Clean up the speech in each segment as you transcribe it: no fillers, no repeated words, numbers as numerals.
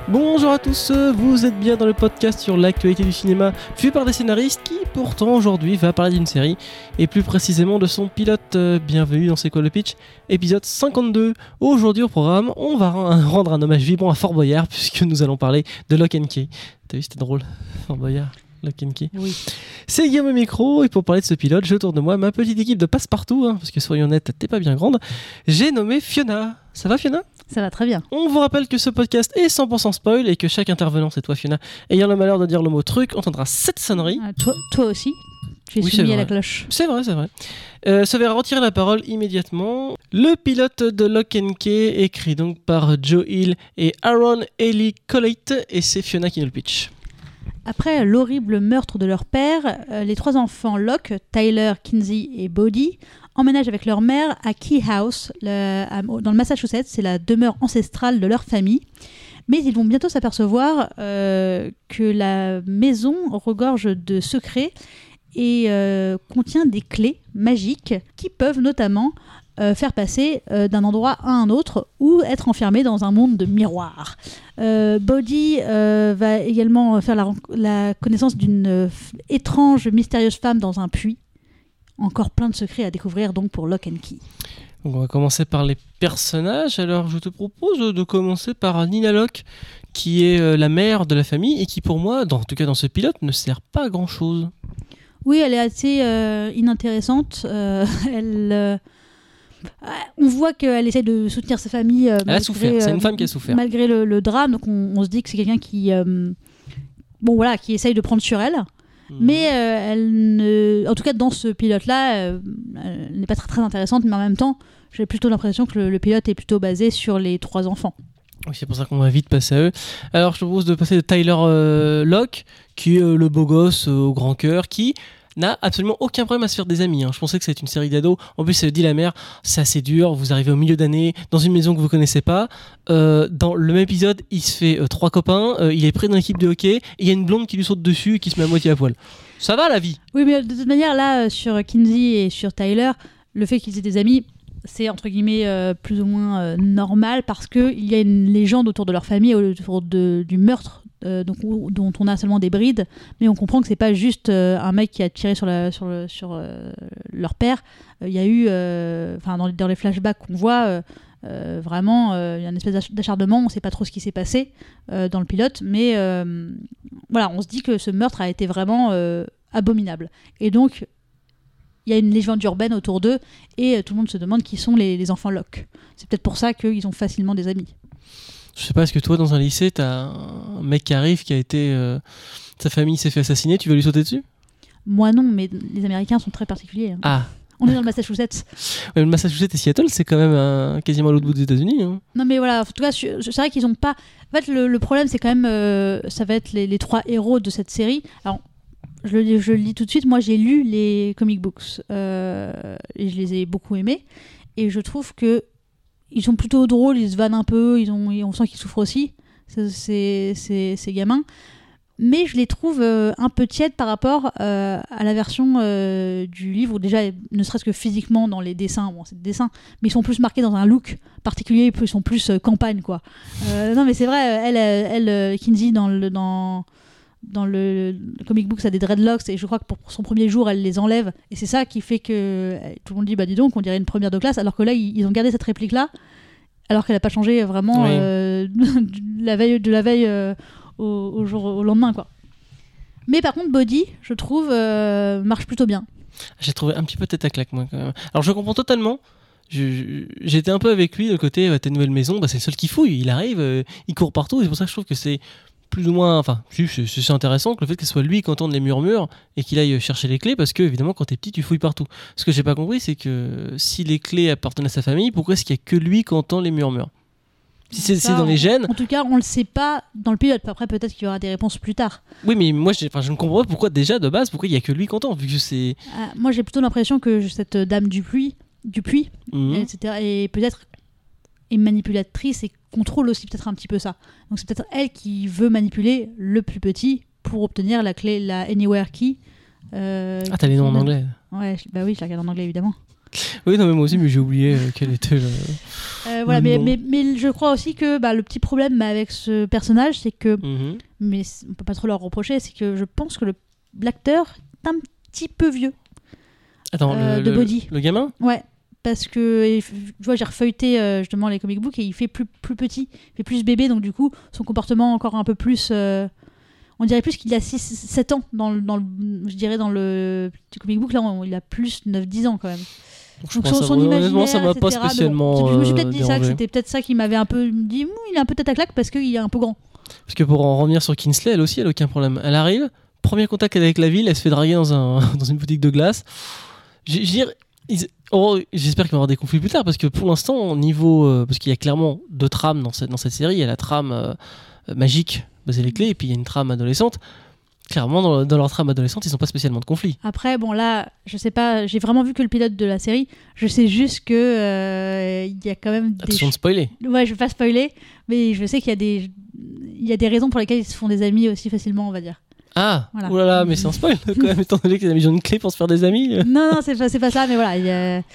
Bonjour à tous, vous êtes bien dans le podcast sur l'actualité du cinéma vu par des scénaristes qui pourtant aujourd'hui va parler d'une série et plus précisément de son pilote. Bienvenue dans C'est quoi le pitch, épisode 52. Aujourd'hui au programme, on va rendre un hommage vibrant à Fort Boyard puisque nous allons parler de Lock and Key. T'as vu, c'était drôle, Fort Boyard. Lock and Key. Oui. C'est Guillaume au micro et pour parler de ce pilote, je tourne de moi ma petite équipe de passe-partout, parce que soyons honnêtes, t'es pas bien grande. J'ai nommé Fiona. Ça va Fiona ? Ça va très bien. On vous rappelle que ce podcast est 100% spoil et que chaque intervenant, c'est toi Fiona, ayant le malheur de dire le mot truc, entendra cette sonnerie. Toi aussi, tu es soumis à la cloche. C'est vrai. Se verra retirer la parole immédiatement. Le pilote de Lock and Key, écrit donc par Joe Hill et Aaron Haley Collate, et c'est Fiona qui nous le pitch. Après l'horrible meurtre de leur père, les trois enfants Locke, Tyler, Kinsey et Bodhi emménagent avec leur mère à Key House, dans le Massachusetts. C'est la demeure ancestrale de leur famille. Mais ils vont bientôt s'apercevoir que la maison regorge de secrets et contient des clés magiques qui peuvent notamment faire passer d'un endroit à un autre ou être enfermé dans un monde de miroirs. Bodhi va également faire la connaissance d'une étrange, mystérieuse femme dans un puits. Encore plein de secrets à découvrir donc pour Lock and Key. Donc on va commencer par les personnages. Alors je te propose de commencer par Nina Locke, qui est la mère de la famille et qui pour moi, en tout cas dans ce pilote, ne sert pas à grand chose. Oui, elle est assez inintéressante. On voit qu'elle essaie de soutenir sa famille. Elle a souffert, c'est une femme qui a souffert. Malgré le drame, donc on se dit que c'est quelqu'un qui essaye de prendre sur elle. Mais en tout cas dans ce pilote-là, elle n'est pas très, très intéressante, mais en même temps, j'ai plutôt l'impression que le pilote est plutôt basé sur les trois enfants. Oui, c'est pour ça qu'on va vite passer à eux. Alors je te propose de passer de Tyler Locke, qui est le beau gosse au grand cœur, qui n'a absolument aucun problème à se faire des amis. Je pensais que c'était une série d'ados. En plus, ça dit la mère, c'est assez dur, vous arrivez au milieu d'année, dans une maison que vous connaissez pas. Dans le même épisode, il se fait 3 copains, il est pris dans l'équipe de hockey, et il y a une blonde qui lui saute dessus et qui se met à moitié à poil. Ça va la vie. Oui, mais de toute manière, là, sur Kinsey et sur Tyler, le fait qu'ils aient des amis, c'est entre guillemets plus ou moins normal parce qu'il y a une légende autour de leur famille, autour du meurtre dont on a seulement des brides, mais on comprend que c'est pas juste un mec qui a tiré sur leur père. Il y a eu, dans les flashbacks qu'on voit, vraiment, il y a une espèce d'acharnement. On sait pas trop ce qui s'est passé dans le pilote, mais voilà, on se dit que ce meurtre a été vraiment abominable. Et donc, il y a une légende urbaine autour d'eux et tout le monde se demande qui sont les enfants Locke. C'est peut-être pour ça qu'ils ont facilement des amis. Je sais pas, est-ce que toi dans un lycée t'as un mec qui arrive qui a été sa famille s'est fait assassiner, tu vas lui sauter dessus ? Moi non, mais les Américains sont très particuliers. Ah. On est dans le Massachusetts. Le Massachusetts et Seattle, c'est quand même quasiment à l'autre bout des États-Unis. Non mais voilà, en tout cas, c'est vrai qu'ils ont pas. En fait, le problème c'est quand même, ça va être les trois héros de cette série. Alors, je le dis tout de suite. Moi, j'ai lu les comic books et je les ai beaucoup aimés. Et je trouve que ils sont plutôt drôles, ils se vannent un peu, on sent qu'ils souffrent aussi, ces gamins. Mais je les trouve un peu tièdes par rapport à la version du livre, où déjà, ne serait-ce que physiquement dans les dessins, bon, c'est des dessins, mais ils sont plus marqués dans un look particulier, ils sont plus campagne, quoi. Non, mais c'est vrai, elle Kinsey, dans le comic book, ça a des dreadlocks, et je crois que pour son premier jour, elle les enlève, et c'est ça qui fait que tout le monde dit, bah dis donc, on dirait une première de classe, alors que là, ils ont gardé cette réplique-là, alors qu'elle n'a pas changé vraiment oui. de la veille au lendemain, quoi. Mais par contre, Bodhi, je trouve, marche plutôt bien. J'ai trouvé un petit peu tête à claque, moi, quand même. Alors, je comprends totalement. J'étais un peu avec lui, le côté, ta nouvelle maison, c'est le seul qui fouille. Il arrive, il court partout, et c'est pour ça que je trouve que c'est plus ou moins, c'est intéressant que le fait que ce soit lui qui entende les murmures et qu'il aille chercher les clés, parce que évidemment quand t'es petit tu fouilles partout. Ce que j'ai pas compris, c'est que si les clés appartenaient à sa famille, pourquoi est-ce qu'il y a que lui qui entend les murmures ? Si c'est dans les gènes. En tout cas, on le sait pas dans le pilote. Après, peut-être qu'il y aura des réponses plus tard. Oui, mais moi, je ne comprends pas pourquoi déjà de base, pourquoi il y a que lui qui entend, vu que c'est. Moi, j'ai plutôt l'impression que cette dame du puits, etc., et peut-être est manipulatrice et contrôle aussi peut-être un petit peu ça. Donc c'est peut-être elle qui veut manipuler le plus petit pour obtenir la clé, la Anywhere Key. T'as les noms en anglais ? Ouais, bah oui, je la regarde en anglais évidemment. Oui, non, mais moi aussi, mais j'ai oublié quel était le. Voilà, le mais je crois aussi que le petit problème avec ce personnage, c'est que, Mhm. mais on peut pas trop leur reprocher, c'est que je pense que l'acteur est un petit peu vieux. Attends, de Body. le gamin. Ouais, parce que tu vois, j'ai refeuilleté justement les comic books et il fait plus petit, il fait plus bébé, donc du coup, son comportement encore un peu plus. On dirait plus qu'il a 7 ans je dirais dans le petit comic book, là il a plus 9-10 ans quand même. Donc son honnêtement, ça m'a imaginaire, pas etc. spécialement. Bon, je me suis peut-être dit ça, que dérangé. c'était peut-être ça qui m'avait un peu dit, il est un peu tête à claque parce qu'il est un peu grand. Parce que pour en revenir sur Kingsley, elle aussi, elle a aucun problème. Elle arrive, premier contact avec la ville, elle se fait draguer dans une boutique de glace. J'espère qu'il va y avoir des conflits plus tard, parce que pour l'instant, au niveau. Parce qu'il y a clairement deux trames dans cette série. Il y a la trame magique, basée les clés, et puis il y a une trame adolescente. Clairement, dans leur trame adolescente, ils n'ont pas spécialement de conflit. Après, bon, là, je sais pas, j'ai vraiment vu que le pilote de la série. Je sais juste que il y a quand même des. Attention de spoiler. Ouais, je vais pas spoiler, mais je sais qu'il y a des raisons pour lesquelles ils se font des amis aussi facilement, on va dire. Ah, Voilà. oulala, mais c'est un spoil quand même, étant donné qu'ils ont une clé pour se faire des amis. Non, c'est pas ça, mais voilà,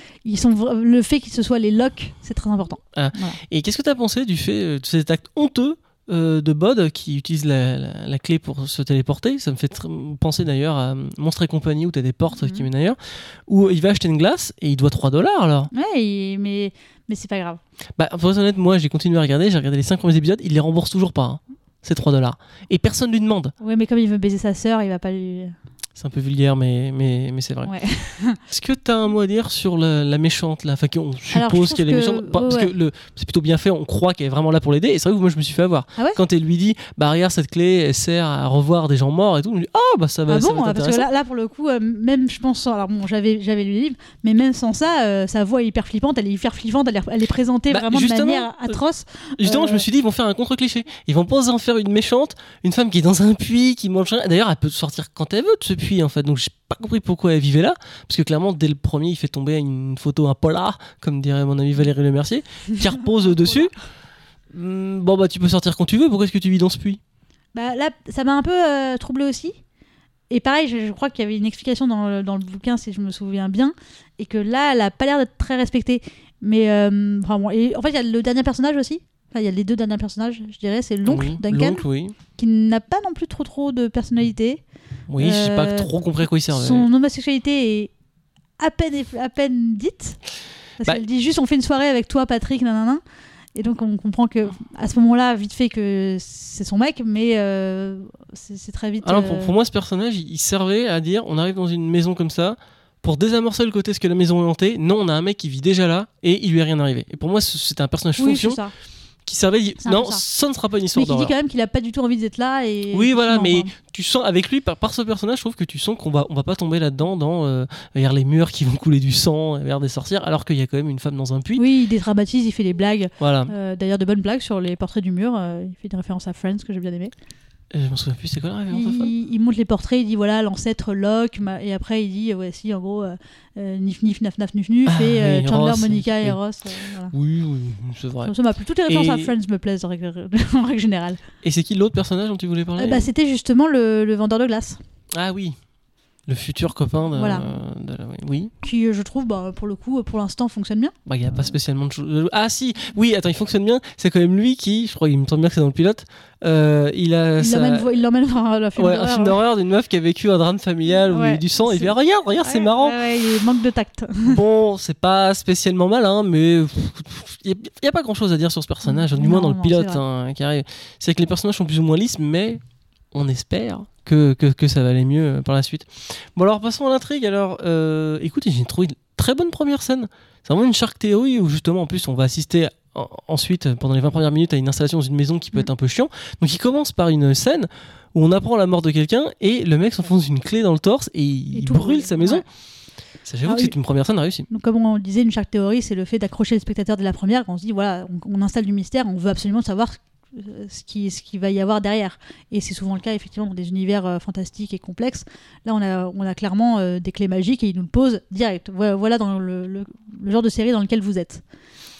le fait qu'ils se soient les locks, c'est très important. Ah. Voilà. Et qu'est-ce que tu as pensé du fait de cet acte honteux de Bod qui utilise la clé pour se téléporter? Ça me fait penser d'ailleurs à Monstres et compagnie, où tu as des portes qui mènent ailleurs, où il va acheter une glace et il doit $3 alors. Ouais, mais c'est pas grave. Bah, pour être honnête, moi j'ai continué à regarder, j'ai regardé les 5 premiers épisodes, il les rembourse toujours pas. Hein. C'est $3. Et personne lui demande. Ouais, mais comme il veut baiser sa sœur, il va pas lui. C'est un peu vulgaire, mais c'est vrai. Ouais. Est-ce que tu as un mot à dire sur la méchante là? Enfin, on Alors, suppose je qu'elle est trouve méchante. que- Parce ouais. que c'est plutôt bien fait, on croit qu'elle est vraiment là pour l'aider. Et c'est vrai que moi je me suis fait avoir. Ah ouais? Quand elle lui dit, bah regarde, cette clé, elle sert à revoir des gens morts et tout, on me dit, ah bah ça va, Ah ça bon, va être parce que intéressant. là pour le coup, même je pense, alors bon, j'avais lu le livre, mais même sans ça, sa voix est hyper flippante, elle est hyper flippante, elle est présentée Bah, vraiment de justement, manière atroce. Justement, je me suis dit, ils vont faire un contre-cliché. Ils vont pas en faire une méchante, une femme qui est dans un puits, qui mange rien. D'ailleurs, elle peut sortir quand elle veut de ce puits, en fait. Donc, j'ai pas compris pourquoi elle vivait là. Parce que clairement, dès le premier, il fait tomber une photo, un polar, comme dirait mon ami Valérie Lemercier, qui repose dessus. Bon, bah, tu peux sortir quand tu veux. Pourquoi est-ce que tu vis dans ce puits? Bah là, ça m'a un peu troublée aussi. Et pareil, je crois qu'il y avait une explication dans le bouquin, si je me souviens bien, et que là, elle a pas l'air d'être très respectée. Mais enfin bon, et en fait, il y a le dernier personnage aussi. Enfin, il y a les deux derniers personnages, je dirais, c'est l'oncle Oui, Duncan, l'oncle, oui. qui n'a pas non plus trop de personnalité. Oui, j'ai pas trop compris à quoi il servait. Son homosexualité est à peine dite. Parce Bah, qu'elle dit juste on fait une soirée avec toi, Patrick, nanana. Et donc on comprend que à ce moment-là, vite fait que c'est son mec, mais c'est très vite. Alors, pour moi, ce personnage, il servait à dire, on arrive dans une maison comme ça, pour désamorcer le côté ce que la maison est hantée. Non, on a un mec qui vit déjà là et il lui est rien arrivé. Et pour moi, c'était un personnage oui, fonction c'est ça. qui servait. C'est un Non, peu ça. ça ne sera pas une Mais histoire qui dit d'horreur. quand même qu'il a pas du tout envie d'être là. Et Oui, voilà, non, mais enfin, tu sens avec lui, par ce personnage, je trouve que tu sens qu'on va pas tomber là-dedans dans vers les murs qui vont couler du sang, vers des sorcières, alors qu'il y a quand même une femme dans un puits. oui, il dédramatise, il fait des blagues. Voilà. D'ailleurs, de bonnes blagues sur les portraits du mur. Il fait des références à Friends que j'ai bien aimé. Je m'en souviens plus, c'est quoi la référence de femme? Il montre les portraits, il dit voilà l'ancêtre Locke, et après il dit ouais si en gros nif nif naf naf nuf nuf Ah, et oui, Chandler, Ross, Monica oui. et Ross. Voilà. Oui, c'est vrai. Ça m'a plu. Toutes les références Et- à Friends me plaisent en règle générale. Et c'est qui l'autre personnage dont tu voulais parler? Bah, c'était justement le vendeur de glace, Ah oui, le futur copain de. Voilà. Oui. qui je trouve pour le coup pour l'instant fonctionne bien. Bah, il n'y a pas spécialement de choses. Ah si, oui, attends, il fonctionne bien. C'est quand même lui qui, je crois, il me semble bien que c'est dans le pilote. Il l'emmène voir un film d'horreur. un film d'horreur d'une meuf qui a vécu un drame familial où il y a eu Ouais, du sang. Et il c'est- fait regarde, c'est marrant. Ouais, il manque de tact. Bon, c'est pas spécialement malin, mais il y a pas grand chose à dire sur ce personnage, du moins dans le Non, pilote c'est qui arrive. C'est que les personnages sont plus ou moins lisses, mais on espère que ça va aller mieux par la suite. Bon, alors passons à l'intrigue. Alors, écoute, j'ai trouvé une très bonne première scène. C'est vraiment une Shark Theory où justement, en plus, on va assister ensuite, pendant les 20 premières minutes, à une installation dans une maison qui peut être un peu chiant. Donc, il commence par une scène où on apprend la mort de quelqu'un et le mec s'enfonce une clé dans le torse et il tout brûle brûle, sa maison. ouais. Ça, j'avoue que c'est une première scène réussie. Donc, comme on disait, une Shark Theory, c'est le fait d'accrocher le spectateur dès la première. On se dit, voilà, on installe du mystère, on veut absolument savoir ce qui va y avoir derrière. Et c'est souvent le cas, effectivement, dans des univers fantastiques et complexes. Là, on a clairement des clés magiques et ils nous le posent direct. Voilà dans le genre de série dans lequel vous êtes.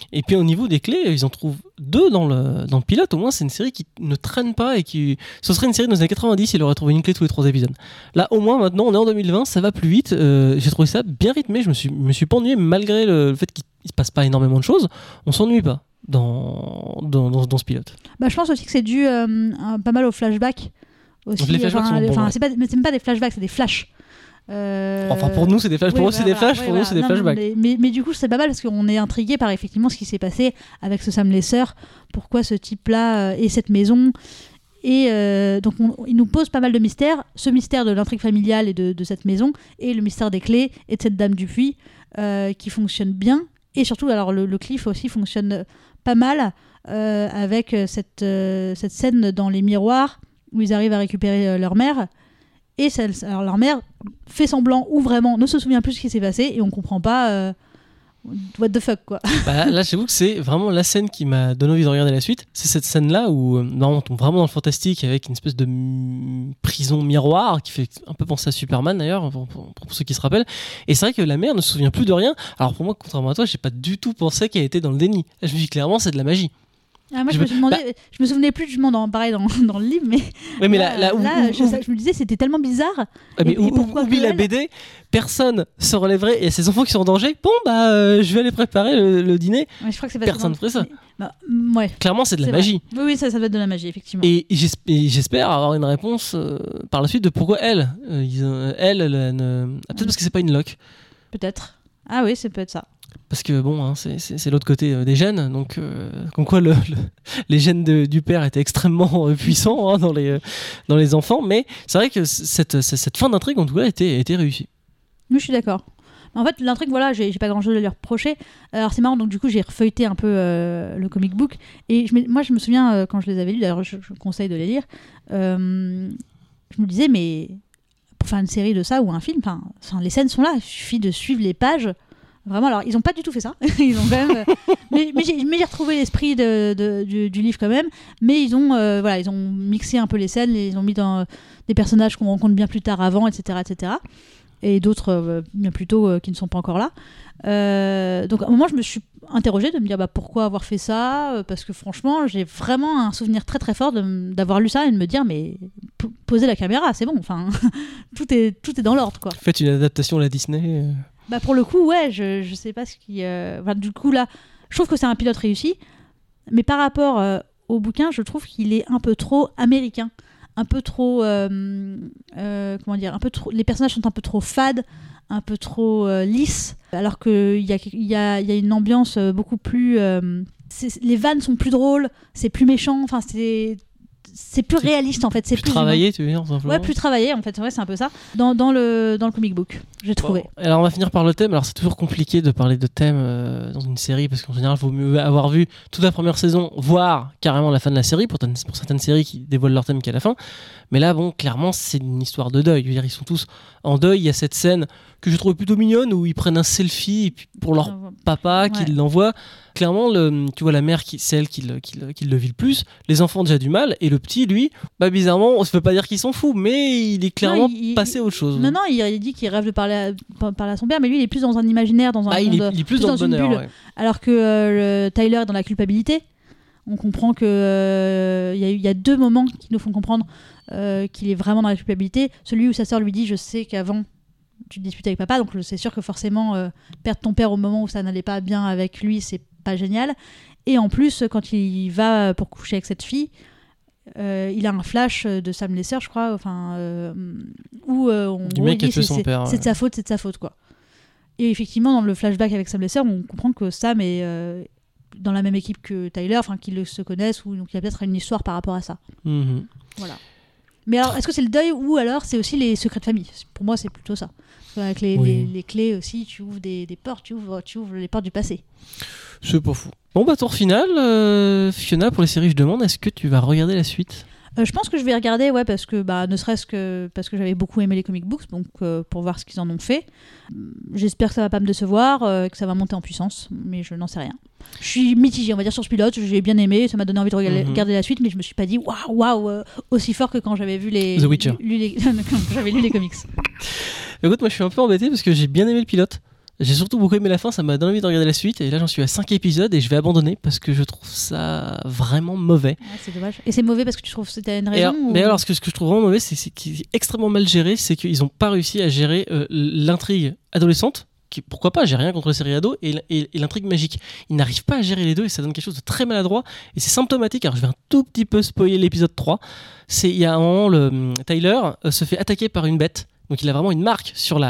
Et puis au niveau des clés, ils en trouvent 2 dans le pilote. Au moins, c'est une série qui ne traîne pas et qui. Ce serait une série dans les années 90, il aurait trouvé une clé tous les 3 épisodes. Là, au moins, maintenant, on est en 2020, ça va plus vite. J'ai trouvé ça bien rythmé. Je me suis pas ennuyé, malgré le fait qu'il se passe pas énormément de choses. On s'ennuie pas dans ce pilote. Je pense aussi que c'est dû pas mal aux flashbacks. Aussi, les flashbacks sont bons, c'est même pas des flashbacks, c'est des flashs. Enfin, pour nous, c'est des flashs. Pour eux, c'est des flashs. Pour nous, c'est des flashbacks. Mais du coup, c'est pas mal parce qu'on est intrigué par effectivement ce qui s'est passé avec ce Sam Lesser. Pourquoi ce type-là et cette maison. Et donc, il nous pose pas mal de mystères. Ce mystère de l'intrigue familiale et de cette maison, et le mystère des clés et de cette dame du puits qui fonctionne bien. Et surtout, alors le cliff aussi fonctionne pas mal avec cette scène dans les miroirs où ils arrivent à récupérer leur mère. Et alors leur mère fait semblant ou vraiment ne se souvient plus de ce qui s'est passé et on comprend pas what the fuck quoi. Là j'avoue que c'est vraiment la scène qui m'a donné envie de regarder la suite. C'est cette scène là où on tombe vraiment dans le fantastique avec une espèce de prison miroir qui fait un peu penser à Superman d'ailleurs pour ceux qui se rappellent. Et c'est vrai que la mère ne se souvient plus de rien. Alors pour moi, contrairement à toi, j'ai pas du tout pensé qu'elle était dans le déni. Là, je me dis clairement c'est de la magie. Moi, je me souvenais plus justement dans le livre, mais je me disais c'était tellement bizarre. Mais oublie la BD, personne se relèverait et il y a ces enfants qui sont en danger. Bon je vais aller préparer le dîner. Ouais, je crois que c'est personne ne ferait ça. Ouais. Clairement, c'est de la magie. Oui, ça doit être de la magie effectivement. Et j'espère avoir une réponse par la suite de pourquoi elle, peut-être parce que c'est pas une loque. Peut-être. Ah oui, c'est peut-être ça. Parce que bon, c'est l'autre côté des gènes, donc comme quoi les gènes du père étaient extrêmement puissants dans les enfants, mais c'est vrai que cette fin d'intrigue en tout cas était réussie. Oui, je suis d'accord. En fait, l'intrigue, voilà, j'ai pas grand chose à lui reprocher. Alors c'est marrant, donc du coup j'ai refeuilleté un peu le comic book, et moi je me souviens quand je les avais lus, d'ailleurs je conseille de les lire, je me disais mais pour faire une série de ça ou un film, les scènes sont là, il suffit de suivre les pages. Vraiment, alors ils ont pas du tout fait ça. Ils ont quand même, mais j'ai retrouvé l'esprit du livre quand même. Mais ils ont mixé un peu les scènes, ils ont mis dans des personnages qu'on rencontre bien plus tard avant, etc., etc. Et d'autres bien plus tôt qui ne sont pas encore là. Donc à un moment, je me suis interrogée de me dire pourquoi avoir fait ça, parce que franchement, j'ai vraiment un souvenir très très fort d'avoir lu ça et de me dire mais posez la caméra, c'est bon. Enfin, tout est dans l'ordre quoi. Faites une adaptation à la Disney. Pour le coup, ouais, je sais pas ce qui... du coup, là, je trouve que c'est un pilote réussi, mais par rapport au bouquin, je trouve qu'il est un peu trop américain, un peu trop... comment dire, un peu trop... Les personnages sont un peu trop fades, un peu trop lisses, alors qu'il y a une ambiance beaucoup plus... les vannes sont plus drôles, c'est plus méchant, enfin, c'est plus réaliste en fait, c'est plus travaillé, tu veux dire simplement. Ouais, plus travaillé en fait, ouais, c'est un peu ça dans le comic book, j'ai trouvé. Alors on va finir par le thème. Alors c'est toujours compliqué de parler de thème dans une série parce qu'en général il vaut mieux avoir vu toute la première saison, voire carrément la fin de la série pour certaines séries qui dévoilent leur thème qu'à la fin. Mais là bon, clairement c'est une histoire de deuil. Je veux dire, ils sont tous en deuil. Il y a cette scène que je trouve plutôt mignonne où ils prennent un selfie pour leur papa qui l'envoie. Clairement, tu vois la mère, c'est elle qui le vit le plus. Les enfants ont déjà du mal. Et le petit, lui, bizarrement, on se peut pas dire qu'il s'en fout, mais il est clairement passé à autre chose. Non, il dit qu'il rêve de parler à son père, mais lui, il est plus dans un imaginaire, dans un monde, il est plus dans le bonheur. Bulle, ouais. Alors que Tyler est dans la culpabilité. On comprend que y a 2 moments qui nous font comprendre qu'il est vraiment dans la culpabilité. Celui où sa sœur lui dit « Je sais qu'avant, tu te disputes avec papa, donc c'est sûr que forcément, perdre ton père au moment où ça n'allait pas bien avec lui, c'est pas génial. » Et en plus, quand il va pour coucher avec cette fille, il a un flash de Sam Lesser, je crois, où on dit c'est de sa faute, quoi. Et effectivement, dans le flashback avec Sam Lesser, on comprend que Sam est dans la même équipe que Tyler, enfin qu'ils se connaissent, ou donc il y a peut-être une histoire par rapport à ça. Mm-hmm. Voilà. Mais alors, est-ce que c'est le deuil ou alors c'est aussi les secrets de famille ? Pour moi, c'est plutôt ça. Avec les clés aussi, tu ouvres des portes, tu ouvres les portes du passé. C'est pas fou. Bon, tour final. Fiona, pour les séries, je demande, est-ce que tu vas regarder la suite ? Je pense que je vais regarder, ouais, parce que ne serait-ce que parce que j'avais beaucoup aimé les comic books, donc pour voir ce qu'ils en ont fait. J'espère que ça va pas me décevoir, que ça va monter en puissance, mais je n'en sais rien. Je suis mitigée, on va dire, sur ce pilote. J'ai bien aimé, ça m'a donné envie de regarder la suite, mais je me suis pas dit waouh, aussi fort que quand j'avais vu The Witcher. quand j'avais lu les comics. Écoute, moi je suis un peu embêté parce que j'ai bien aimé le pilote. J'ai surtout beaucoup aimé la fin, ça m'a donné envie de regarder la suite. Et là, j'en suis à 5 épisodes et je vais abandonner parce que je trouve ça vraiment mauvais. C'est dommage. Et c'est mauvais parce que tu trouves que c'était une raison Mais alors, ce que je trouve vraiment mauvais, c'est qu'il est extrêmement mal géré. C'est qu'ils n'ont pas réussi à gérer l'intrigue adolescente. Pourquoi pas, j'ai rien contre les séries ados, et l'intrigue magique. Ils n'arrivent pas à gérer les deux et ça donne quelque chose de très maladroit. Et c'est symptomatique. Alors, je vais un tout petit peu spoiler l'épisode 3. Il y a un moment, Tyler se fait attaquer par une bête. Donc il a vraiment une marque sur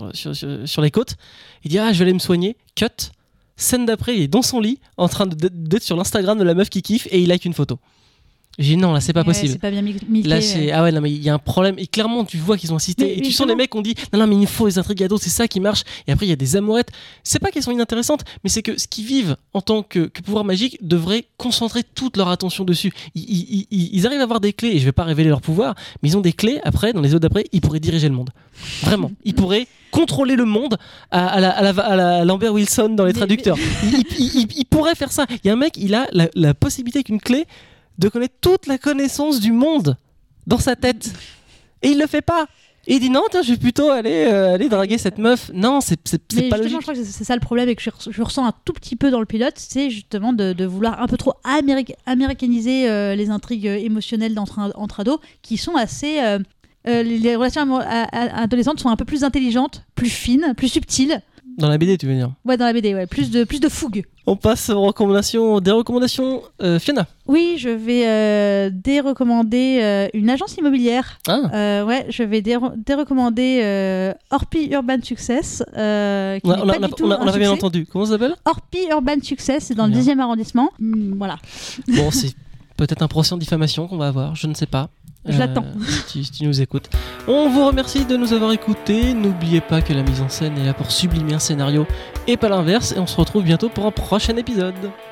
les côtes. Il dit je vais aller me soigner. Cut. Scène d'après, il est dans son lit en train d'être sur l'Instagram de la meuf qui kiffe et il like une photo. J'ai dit non, là c'est pas possible. C'est pas bien miqué. Là non mais il y a un problème et clairement tu vois qu'ils ont insisté et tu sens les mecs ont dit non mais il faut les intrigues ados, c'est ça qui marche. Et après il y a des amourettes. C'est pas qu'elles sont inintéressantes, mais c'est que ce qu'ils vivent en tant que pouvoir magique devrait concentrer toute leur attention dessus. Ils arrivent à avoir des clés et je vais pas révéler leur pouvoir, mais ils ont des clés. Après dans les autres d'après ils pourraient diriger le monde. Vraiment, ils pourraient contrôler le monde à la Lambert Wilson dans les traducteurs. Il pourrait faire ça. Il y a un mec, il a la possibilité avec une clé de connaître toute la connaissance du monde dans sa tête. Et il le fait pas. Et il dit non, je vais plutôt aller draguer cette meuf. Non, c'est pas logique. Je crois que c'est ça le problème et que je ressens un tout petit peu dans le pilote, c'est justement de vouloir un peu trop américaniser les intrigues émotionnelles entre ados qui sont assez... les relations adolescentes sont un peu plus intelligentes, plus fines, plus subtiles. Dans la BD, tu veux dire? Ouais, dans la BD, ouais. Plus de fougue. On passe aux recommandations. Des recommandations, Fiona? Oui, je vais dérecommander une agence immobilière. Ouais, je vais dérecommander Orpi Urban Success. On n'a pas bien entendu. Comment ça s'appelle? Orpi Urban Success, c'est dans le 10e arrondissement. Voilà. Bon, c'est peut-être un procès en diffamation qu'on va avoir, je ne sais pas. Je l'attends. Si tu nous écoutes. On vous remercie de nous avoir écoutés. N'oubliez pas que la mise en scène est là pour sublimer un scénario et pas l'inverse. Et on se retrouve bientôt pour un prochain épisode.